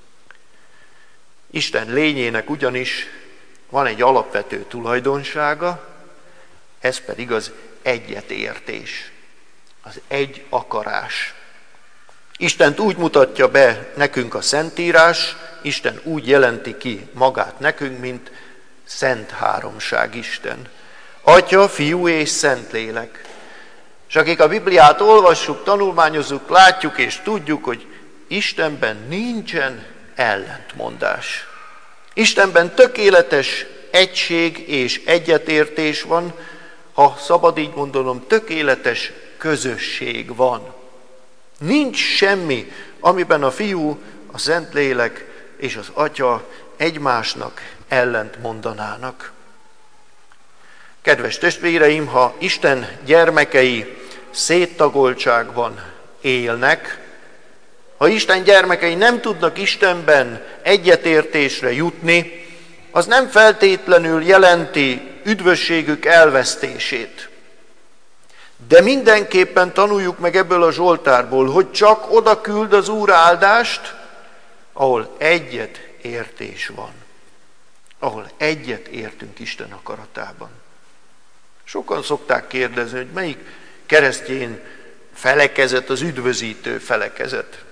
Isten lényének ugyanis van egy alapvető tulajdonsága, ez pedig az egyetértés, az egy akarás. Istent úgy mutatja be nekünk a Szentírás, Isten úgy jelenti ki magát nekünk, mint Szent Háromság Isten. Atya, Fiú és Szentlélek. És akik a Bibliát olvassuk, tanulmányozzuk, látjuk és tudjuk, hogy Istenben nincsen ellentmondás. Istenben tökéletes egység és egyetértés van, ha szabad így mondanom, tökéletes közösség van. Nincs semmi, amiben a Fiú, a Szentlélek és az Atya egymásnak ellent mondanának. Kedves testvéreim, ha Isten gyermekei széttagoltságban élnek, ha Isten gyermekei nem tudnak Istenben egyetértésre jutni, az nem feltétlenül jelenti üdvösségük elvesztését. De mindenképpen tanuljuk meg ebből a Zsoltárból, hogy csak oda küld az Úr áldást, ahol egyetértés van. Ahol egyet értünk Isten akaratában. Sokan szokták kérdezni, hogy melyik keresztény felekezet az üdvözítő felekezet.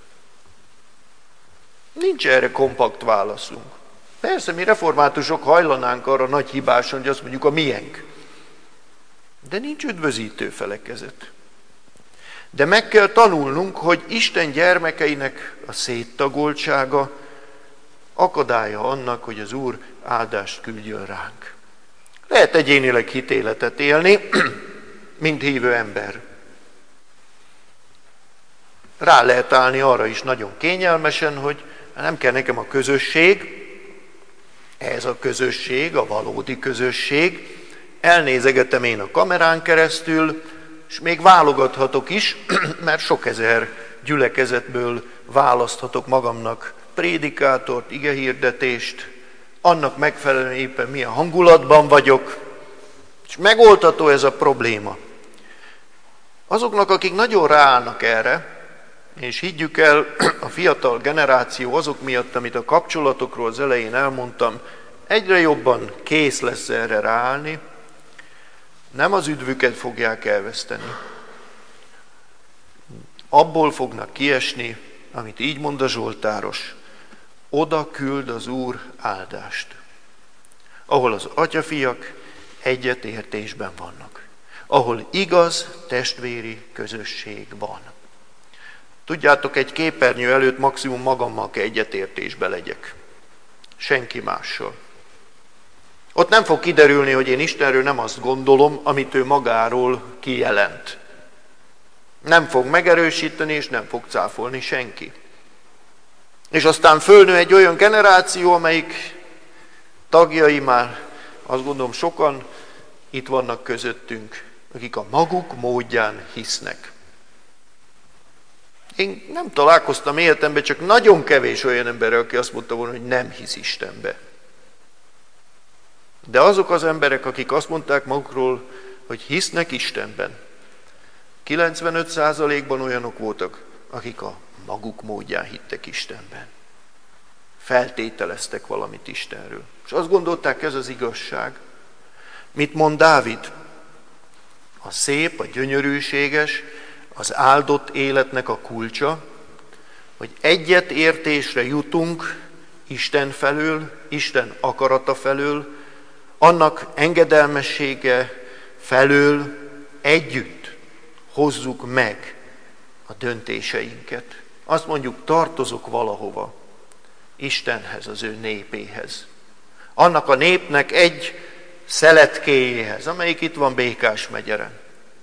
Nincs erre kompakt válaszunk. Persze, mi reformátusok hajlanánk arra nagy hibáson, hogy azt mondjuk a miénk. De nincs üdvözítő felekezet. De meg kell tanulnunk, hogy Isten gyermekeinek a széttagoltsága akadálya annak, hogy az Úr áldást küldjön ránk. Lehet egyénileg hitéletet élni, mint hívő ember. Rá lehet állni arra is nagyon kényelmesen, hogy nem kell nekem a közösség, ez a közösség, a valódi közösség, elnézegetem én a kamerán keresztül, és még válogathatok is, mert sok ezer gyülekezetből választhatok magamnak prédikátort, igehirdetést, annak megfelelően éppen milyen hangulatban vagyok, és megoldható ez a probléma. Azoknak, akik nagyon ráállnak erre, és higgyük el, a fiatal generáció azok miatt, amit a kapcsolatokról az elején elmondtam, egyre jobban kész lesz erre ráállni, nem az üdvüket fogják elveszteni. Abból fognak kiesni, amit így mond a Zsoltáros, oda küld az Úr áldást, ahol az atyafiak egyetértésben vannak, ahol igaz testvéri közösség van. Tudjátok, egy képernyő előtt maximum magammal kell egyetértésbe legyek, senki mással. Ott nem fog kiderülni, hogy én Istenről nem azt gondolom, amit ő magáról kijelent. Nem fog megerősíteni, és nem fog cáfolni senki. És aztán fölnő egy olyan generáció, amelyik tagjai már, azt gondolom, sokan itt vannak közöttünk, akik a maguk módján hisznek. Én nem találkoztam életemben, csak nagyon kevés olyan ember, aki azt mondta volna, hogy nem hisz Istenbe. De azok az emberek, akik azt mondták magukról, hogy hisznek Istenben, 95%-ban olyanok voltak, akik a maguk módján hittek Istenben. Feltételeztek valamit Istenről. És azt gondolták, ez az igazság. Mit mond Dávid? A szép, a gyönyörűséges, az áldott életnek a kulcsa, hogy egyetértésre jutunk Isten felől, Isten akarata felől, annak engedelmessége felől együtt hozzuk meg a döntéseinket. Azt mondjuk, tartozok valahova, Istenhez, az ő népéhez. Annak a népnek egy szeletkéjéhez, amelyik itt van Békás megyeren.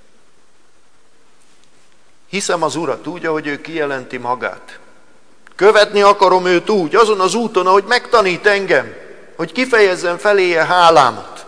Hiszem az Urat úgy, ahogy ő kijelenti magát. Követni akarom őt úgy, azon az úton, ahogy megtanít engem, hogy kifejezzem feléje hálámat.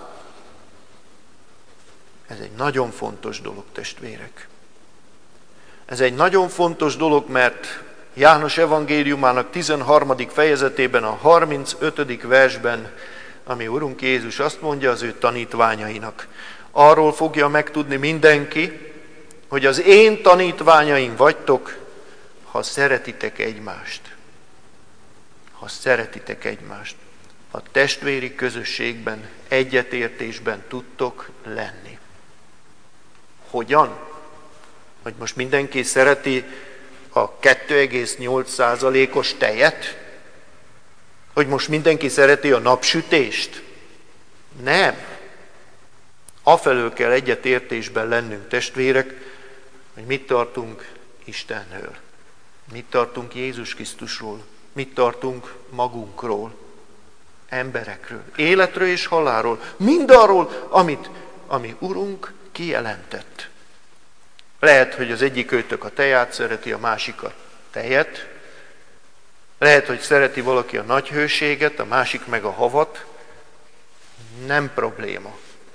Ez egy nagyon fontos dolog, testvérek. Ez egy nagyon fontos dolog, mert János evangéliumának 13. fejezetében, a 35. versben, ami Urunk Jézus azt mondja az ő tanítványainak, arról fogja megtudni mindenki, hogy az én tanítványaim vagytok, ha szeretitek egymást. Ha szeretitek egymást. A testvéri közösségben, egyetértésben tudtok lenni. Hogyan? Hogy most mindenki szereti a 2,8%-os tejet? Hogy most mindenki szereti a napsütést? Nem. Afelől kell egyetértésben lennünk, testvérek, hogy mit tartunk Istenről. Mit tartunk Jézus Krisztusról. Mit tartunk magunkról. Emberekről. Életről és halálról. Mindarról, ami Urunk kijelentett. Lehet, hogy az egyik őtök a teját szereti, a másik a tejet. Lehet, hogy szereti valaki a nagy hőséget, a másik meg a havat. Nem probléma.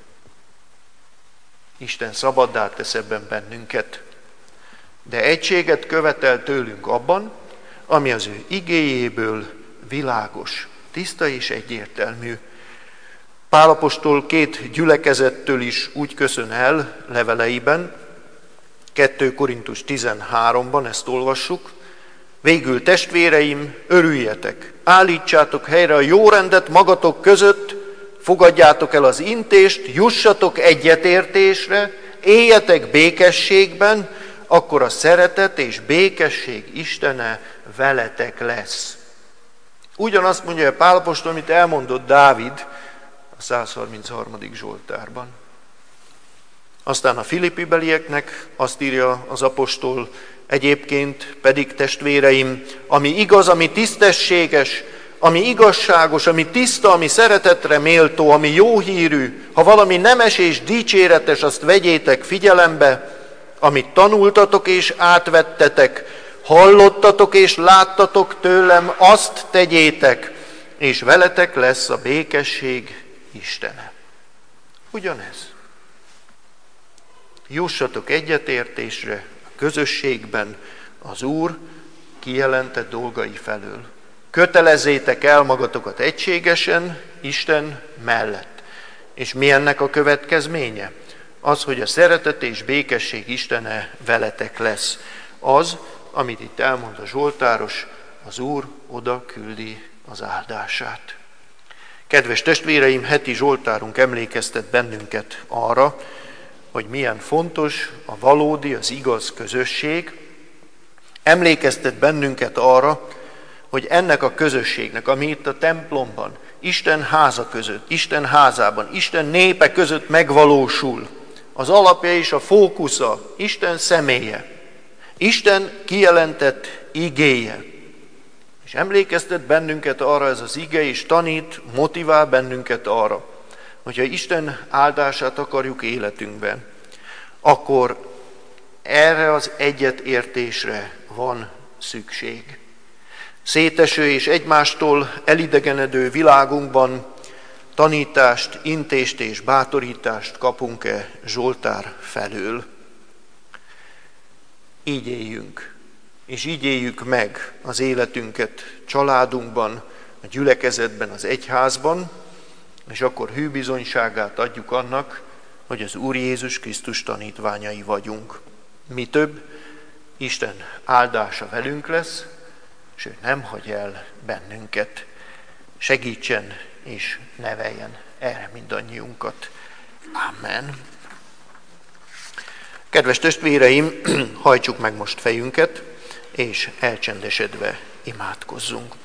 Isten szabaddá tesz ebben bennünket. De egységet követel tőlünk abban, ami az ő igéjéből világos, tiszta és egyértelmű. Pál apostol 2 gyülekezettől is úgy köszön el leveleiben, 2 Korintus 13-ban ezt olvassuk. Végül testvéreim, örüljetek, állítsátok helyre a jó rendet magatok között, fogadjátok el az intést, jussatok egyetértésre, éljetek békességben, akkor a szeretet és békesség Istene veletek lesz. Ugyanazt mondja Pál apostol, amit elmondott Dávid a 133. Zsoltárban. Aztán a Filippibelieknek azt írja az apostol, egyébként pedig testvéreim, ami igaz, ami tisztességes, ami igazságos, ami tiszta, ami szeretetre méltó, ami jó hírű, ha valami nemes és dicséretes, azt vegyétek figyelembe, amit tanultatok és átvettetek, hallottatok és láttatok tőlem, azt tegyétek, és veletek lesz a békesség Istene. Ugyanez. Jussatok egyetértésre a közösségben az Úr kijelentett dolgai felől. Kötelezzétek el magatokat egységesen Isten mellett. És mi ennek a következménye? Az, hogy a szeretet és békesség Istene veletek lesz. Az, amit itt elmond a zsoltáros, az Úr oda küldi az áldását. Kedves testvéreim, heti zsoltárunk emlékeztet bennünket arra, hogy milyen fontos a valódi, az igaz közösség. Emlékeztet bennünket arra, hogy ennek a közösségnek, ami itt a templomban, Isten háza között, Isten házában, Isten népe között megvalósul, az alapja és a fókusza Isten személye, Isten kijelentett igéje. És emlékeztet bennünket arra ez az ige, és tanít, motivál bennünket arra, hogyha Isten áldását akarjuk életünkben, akkor erre az egyetértésre van szükség. Széteső és egymástól elidegenedő világunkban tanítást, intést és bátorítást kapunk-e Zsoltár felől? Így éljünk, és így éljük meg az életünket családunkban, a gyülekezetben, az egyházban, és akkor hűbizonyságát adjuk annak, hogy az Úr Jézus Krisztus tanítványai vagyunk. Mi több, Isten áldása velünk lesz, és ő nem hagy el bennünket. Segítsen és neveljen erre mindannyiunkat. Amen. Kedves testvéreim, hajtsuk meg most fejünket, és elcsendesedve imádkozzunk.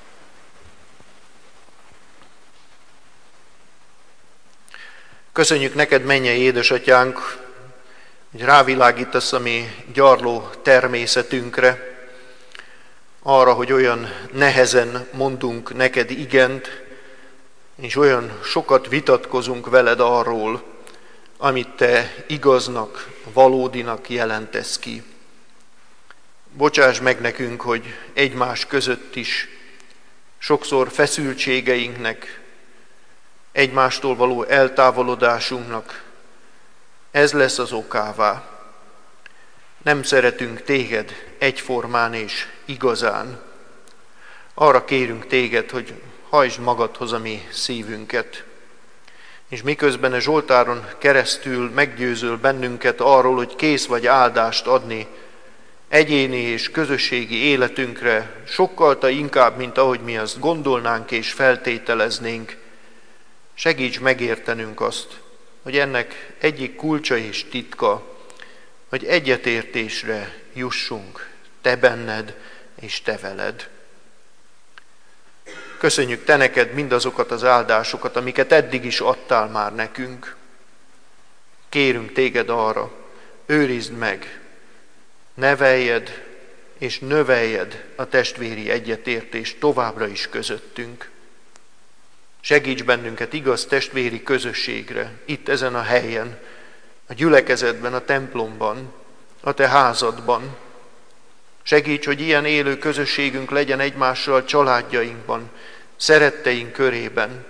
Köszönjük neked, mennyei édesatyánk, hogy rávilágítasz a mi gyarló természetünkre, arra, hogy olyan nehezen mondunk neked igent, és olyan sokat vitatkozunk veled arról, amit te igaznak, valódinak jelentesz ki. Bocsáss meg nekünk, hogy egymás között is sokszor feszültségeinknek, egymástól való eltávolodásunknak ez lesz az okává. Nem szeretünk téged egyformán és igazán. Arra kérünk téged, hogy hajtsd magadhoz a mi szívünket. És miközben a Zsoltáron keresztül meggyőzöl bennünket arról, hogy kész vagy áldást adni egyéni és közösségi életünkre, sokkal inkább, mint ahogy mi azt gondolnánk és feltételeznénk, segíts megértenünk azt, hogy ennek egyik kulcsa és titka, hogy egyetértésre jussunk, te benned és te veled. Köszönjük te neked mindazokat az áldásokat, amiket eddig is adtál már nekünk. Kérünk téged arra, őrizd meg, neveljed és növeljed a testvéri egyetértést továbbra is közöttünk. Segíts bennünket igaz testvéri közösségre, itt ezen a helyen, a gyülekezetben, a templomban, a te házadban. Segíts, hogy ilyen élő közösségünk legyen egymással családjainkban, szeretteink körében.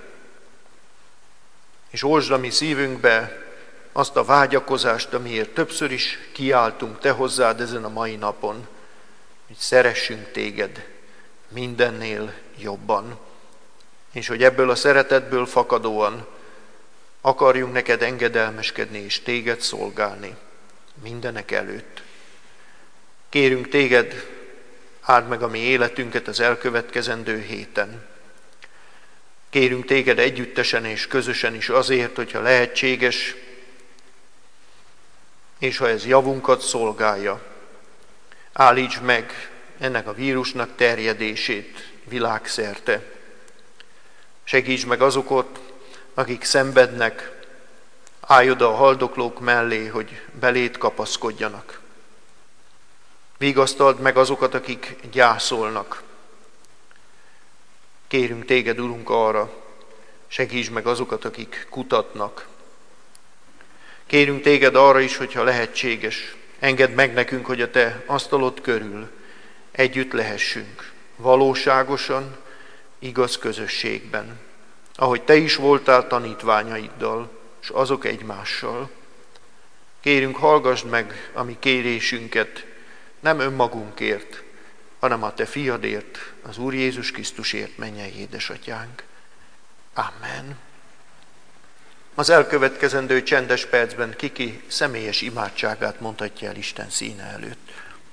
És oltsd a mi szívünkbe azt a vágyakozást, amiért többször is kiáltunk te hozzád ezen a mai napon, hogy szeressünk téged mindennél jobban. És hogy ebből a szeretetből fakadóan akarjunk neked engedelmeskedni és téged szolgálni mindenek előtt. Kérünk téged, áld meg a mi életünket az elkövetkezendő héten. Kérünk téged együttesen és közösen is azért, hogyha lehetséges, és ha ez javunkat szolgálja, állítsd meg ennek a vírusnak terjedését világszerte. Segíts meg azokat, akik szenvednek, állj oda a haldoklók mellé, hogy beléd kapaszkodjanak. Vigasztald meg azokat, akik gyászolnak. Kérünk téged, Urunk, arra, segíts meg azokat, akik kutatnak. Kérünk téged arra is, hogyha lehetséges, engedd meg nekünk, hogy a te asztalod körül együtt lehessünk, valóságosan, igaz közösségben, ahogy te is voltál tanítványaiddal, és azok egymással. Kérünk, hallgassd meg a mi kérésünket, nem önmagunkért, hanem a te fiadért, az Úr Jézus Krisztusért, mennyei édesatyánk. Amen. Az elkövetkezendő csendes percben kiki személyes imádságát mondhatja el Isten színe előtt.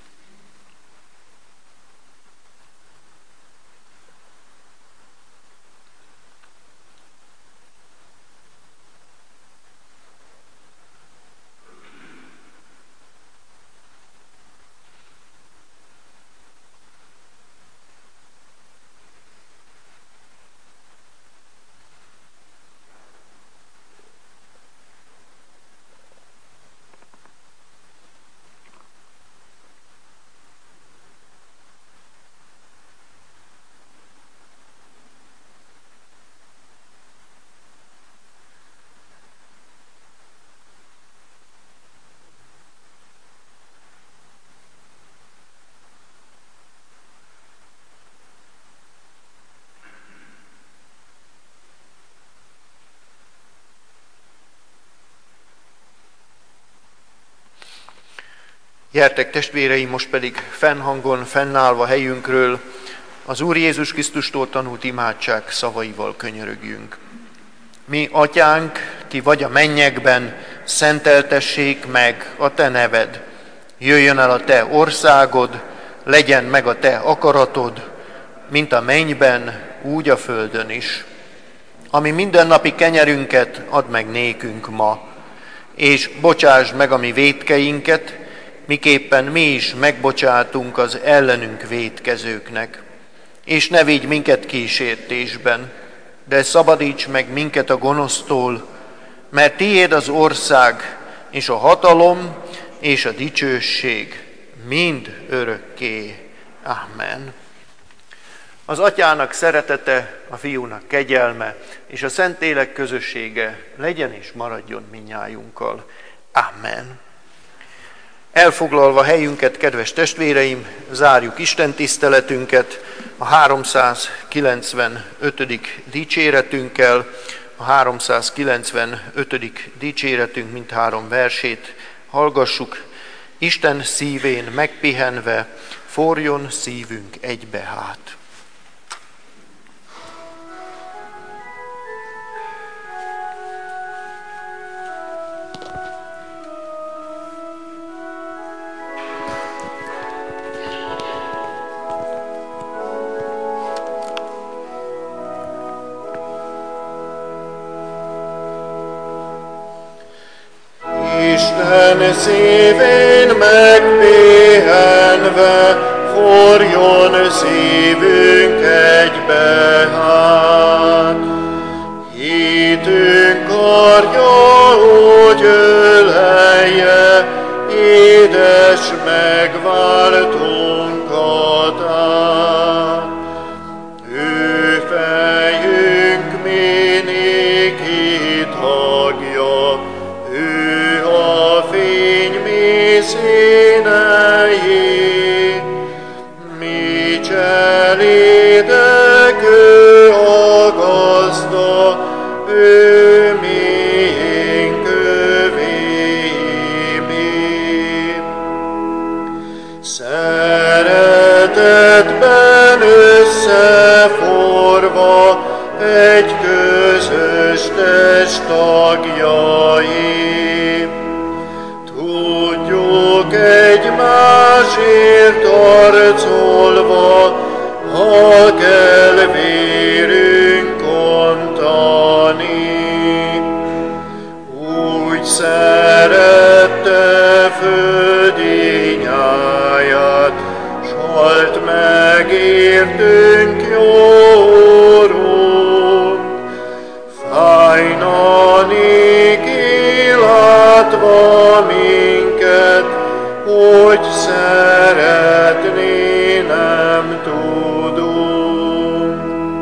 Gyertek, testvéreim, most pedig fennhangon, fennállva helyünkről az Úr Jézus Krisztustól tanult imádság szavaival könyörögjünk. Mi, Atyánk, ki vagy a mennyekben, szenteltessék meg a te neved. Jöjjön el a te országod, legyen meg a te akaratod, mint a mennyben, úgy a földön is. Ami mindennapi kenyerünket add meg nékünk ma, és bocsásd meg a mi vétkeinket, miképpen mi is megbocsátunk az ellenünk vétkezőknek. És ne vigy minket kísértésben, de szabadíts meg minket a gonosztól, mert tiéd az ország, és a hatalom, és a dicsőség mind örökké. Amen. Az Atyának szeretete, a Fiúnak kegyelme, és a Szentlélek közössége legyen és maradjon minnyájunkkal. Amen. Elfoglalva helyünket, kedves testvéreim, zárjuk Isten tiszteletünket a 395. dicséretünkkel. A 395. dicséretünk mindhárom versét hallgassuk. Isten szívén megpihenve, forjon szívünk egybe hát. Isten szívén megpihenve, forjon szívünk egybe hát. Hitünk karja, hogy ölelje, édes megváltónkat át. Ő fejünk mindig hitagja, ő a fény mi színei, mi cselédek, ő a gazda, ő miénk, övé mi. Szeretetben összeforva, egy közös test tagjai, tudjuk egymásért harcolva, ha kell vérünk ontani. Úgy szerette földi nyáját, s halt megértünk jórunk. Fájnanig látva minket, hogy szeretni nem tudunk.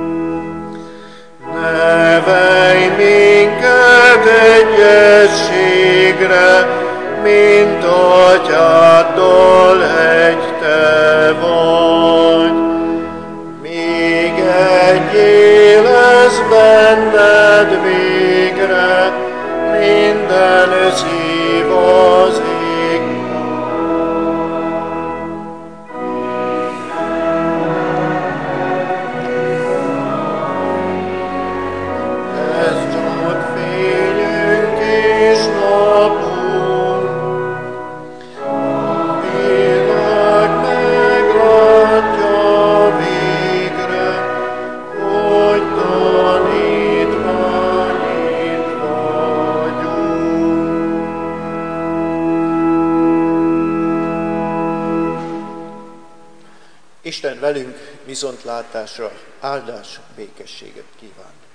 Nevelj minket egyességre, mint Atyáddal egy te vagy. Míg egyé lesz benned végre, minden szív az ég. Ez csak fényünk és napunk, a világ meglátja végre, hogy tanítványid vagyunk. Isten velünk viszontlátásra, áldás, békességet kíván.